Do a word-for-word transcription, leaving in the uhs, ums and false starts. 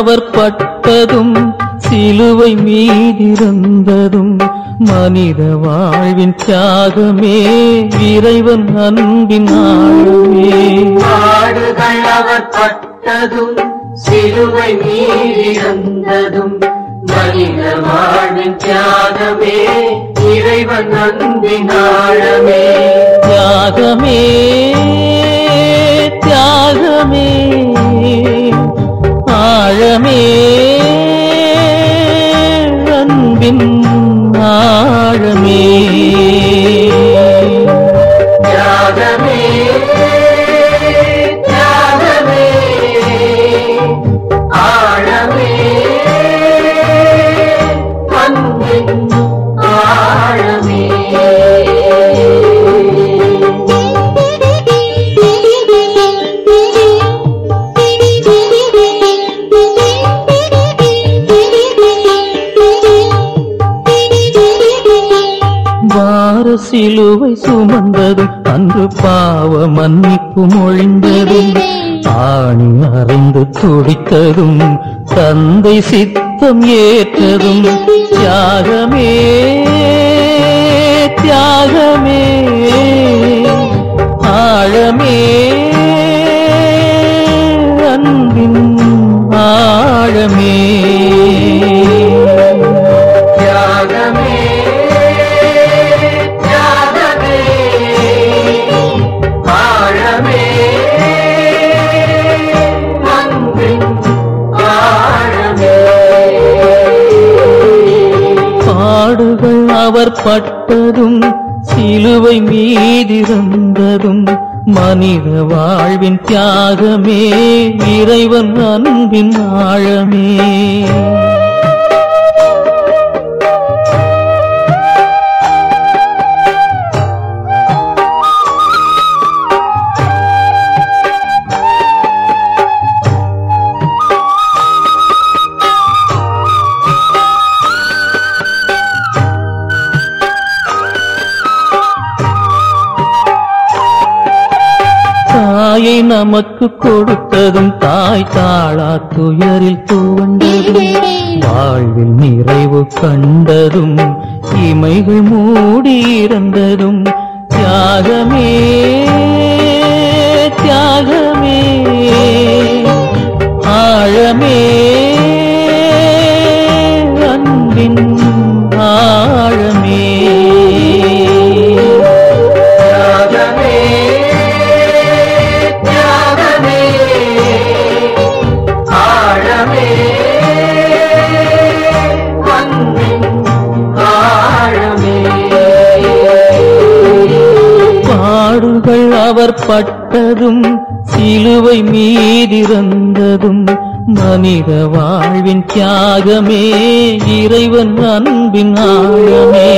அவர் பட்டதும் சிலுவை மீதிருந்ததும் மனித வாழ்வின் தியாகமே இறைவன் அன்பின் ஆழமே. பாடுகள் அவர் பட்டதும் சிலுவை மீதிருந்ததும் மனித வாழ்வின் தியாகமே இறைவன் அன்பின் ஆழமே. தியாகமே தியாகமே ஆழமே அன்பின் ஆழமே. தியாகமே தியாகமே ஆழமே அன்பின் ஆழமே. வார சிலுவை சுமந்ததும் அன்று பாவ மன்னிப்பு மொழிந்ததும் ஆணி அறைந்து துடித்ததும் தந்தை சித்தம் ஏற்றதும் தியாகமே தியாகமே ஆழமே அன்பின் ஆழமே. தியாகமே தியாகமே ஆழமே அன்பின் ஆழமே. பாடுகள் அவர் பட்டதும் சிலுவை மீதிருந்ததும் மனித வாழ்வின் தியாகமே இறைவன் அன்பின் ஆழமே. தாயை நமக்கு கொடுத்ததும் தாய் தாளா துயரில் துவண்டதும் வாழ்வில் நிறைவு கண்டதும் இமைகள் மூடி இருந்ததும் தியாகமே தியாகமே ஆழமே அன்பின் ஆழமே. தியாகமே தியாகமே ஆழமே அன்பின் ஆழமே. பாடுகள் அவர் பட்டதும் சிலுவை மீதிருந்ததும் மனித வாழ்வின் தியாகமே இறைவன் அன்பின் ஆழமே.